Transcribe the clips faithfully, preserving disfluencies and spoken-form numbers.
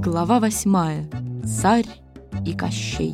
Глава восьмая. Царь и Кощей.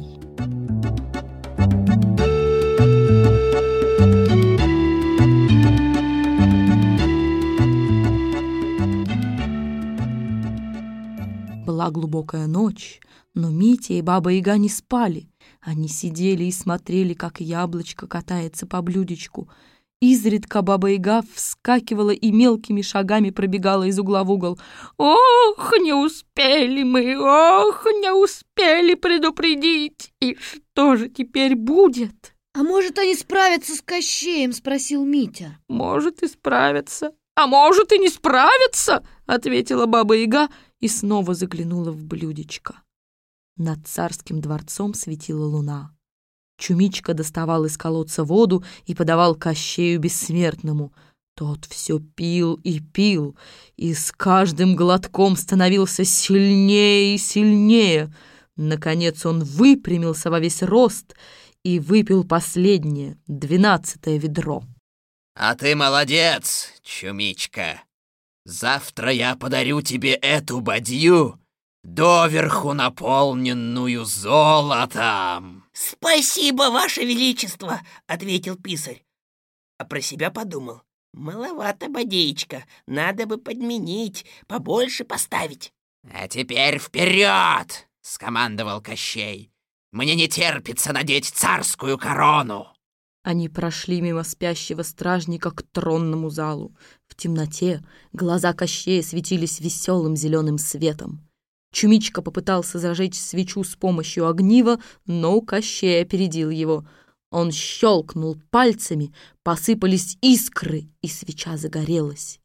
Была глубокая ночь, но Митя и Баба-Яга не спали. Они сидели и смотрели, как яблочко катается по блюдечку. Изредка Баба-Яга вскакивала и мелкими шагами пробегала из угла в угол. «Ох, не успели мы! Ох, не успели предупредить! И что же теперь будет?» «А может, они справятся с Кощеем?» — спросил Митя. «Может, и справятся, а может, и не справятся!» — ответила Баба-Яга и снова заглянула в блюдечко. Над царским дворцом светила луна. Чумичка доставал из колодца воду и подавал Кощею Бессмертному. Тот все пил и пил, и с каждым глотком становился сильнее и сильнее. Наконец он выпрямился во весь рост и выпил последнее, двенадцатое ведро. «А ты молодец, Чумичка! Завтра я подарю тебе эту бадью, доверху наполненную золотом!» «Спасибо, Ваше Величество!» — ответил писарь. А про себя подумал: маловато бодеечка, надо бы подменить, побольше поставить. «А теперь вперед!» — скомандовал Кощей. «Мне не терпится надеть царскую корону!» Они прошли мимо спящего стражника к тронному залу. В темноте глаза Кощея светились веселым зеленым светом. Чумичка попытался зажечь свечу с помощью огнива, но Кощей опередил его. Он щелкнул пальцами, посыпались искры, и свеча загорелась.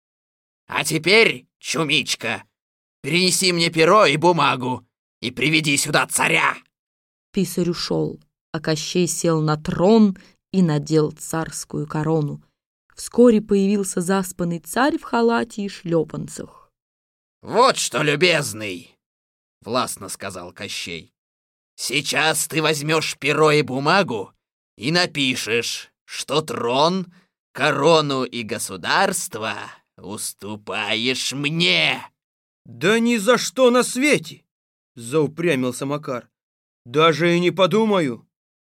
«А теперь, Чумичка, перенеси мне перо и бумагу и приведи сюда царя!» Писарь ушел, а Кощей сел на трон и надел царскую корону. Вскоре появился заспанный царь в халате и шлепанцах. «Вот что, любезный!» — властно сказал Кощей. «Сейчас ты возьмешь перо и бумагу и напишешь, что трон, корону и государство уступаешь мне!» «Да ни за что на свете!» — заупрямился Макар. «Даже и не подумаю!»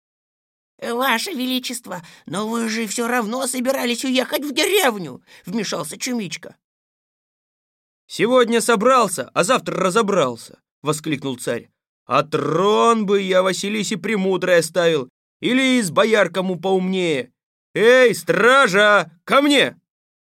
«Ваше Величество, но вы же все равно собирались уехать в деревню!» — вмешался Чумичка. «Сегодня собрался, а завтра разобрался!» — воскликнул царь. «А трон бы я Василисе Премудрой оставил, или из бояр кому поумнее! Эй, стража, ко мне!»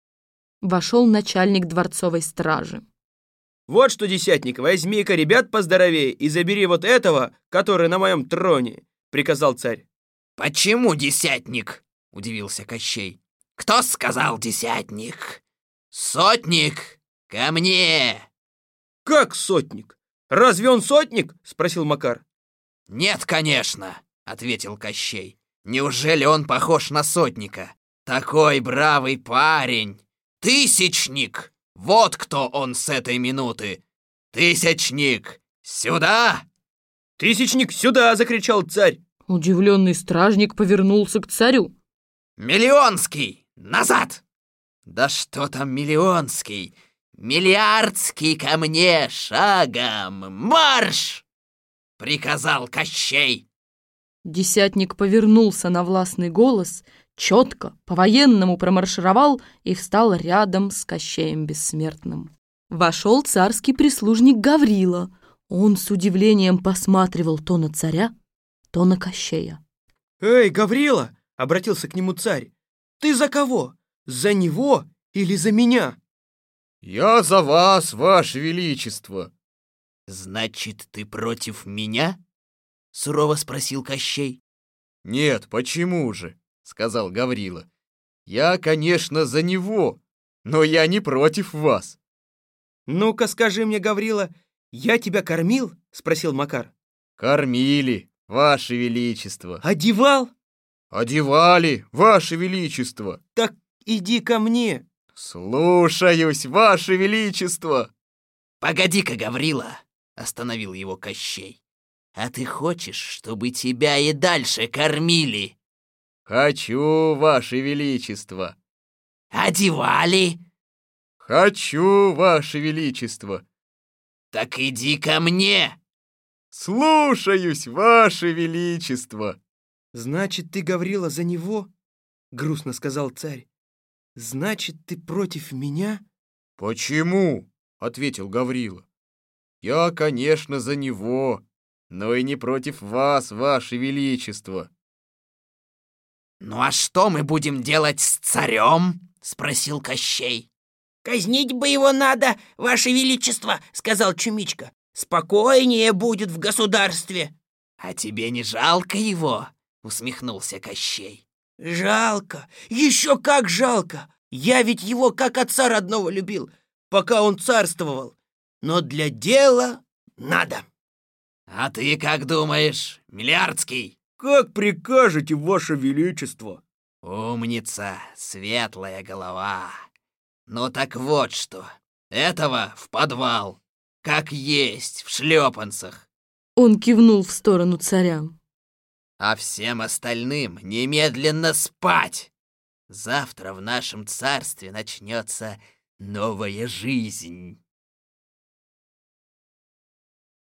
Вошел начальник дворцовой стражи. «Вот что, десятник, возьми-ка ребят поздоровее и забери вот этого, который на моем троне!» — приказал царь. «Почему десятник?» — удивился Кощей. «Кто сказал десятник? Сотник, ко мне!» «Как сотник? Разве он сотник?» — спросил Макар. «Нет, конечно!» — ответил Кощей. «Неужели он похож на сотника? Такой бравый парень! Тысячник! Вот кто он с этой минуты! Тысячник, сюда!» «Тысячник, сюда!» — закричал царь. Удивленный стражник повернулся к царю. «Миллионский, назад!» «Да что там миллионский? Миллиардский ко мне шагом! Марш!» — приказал Кощей. Десятник повернулся на властный голос, четко, по-военному промаршировал и встал рядом с Кощеем Бессмертным. Вошел царский прислужник Гаврила. Он с удивлением посматривал то на царя, то на Кощея. «Эй, Гаврила!» — обратился к нему царь. «Ты за кого? За него или за меня?» «Я за вас, Ваше Величество!» «Значит, ты против меня?» — сурово спросил Кощей. «Нет, почему же?» — сказал Гаврила. «Я, конечно, за него, но я не против вас». «Ну-ка скажи мне, Гаврила, я тебя кормил?» — спросил Макар. «Кормили, Ваше Величество». «Одевал?» «Одевали, Ваше Величество». «Так иди ко мне». «Слушаюсь, Ваше Величество!» «Погоди-ка, Гаврила!» — остановил его Кощей. «А ты хочешь, чтобы тебя и дальше кормили?» «Хочу, Ваше Величество!» «Одевали?» «Хочу, Ваше Величество!» Так иди ко мне!» «Слушаюсь, Ваше Величество!» «Значит, ты, Гаврила, за него?» — грустно сказал царь. «Значит, ты против меня?» «Почему?» — ответил Гаврила. «Я, конечно, за него, но и не против вас, Ваше Величество». «Ну а что мы будем делать с царем?» — спросил Кощей. «Казнить бы его надо, Ваше Величество!» — сказал Чумичка. «Спокойнее будет в государстве!» «А тебе не жалко его?» — усмехнулся Кощей. «Жалко! Еще как жалко! Я ведь его как отца родного любил, пока он царствовал. Но для дела надо!» «А ты как думаешь, Миллиардский?» «Как прикажете, Ваше Величество!» «Умница, светлая голова. Ну так вот что, этого в подвал, как есть, в шлепанцах. Он кивнул в сторону царя. А всем остальным немедленно спать. Завтра в нашем царстве начнется новая жизнь».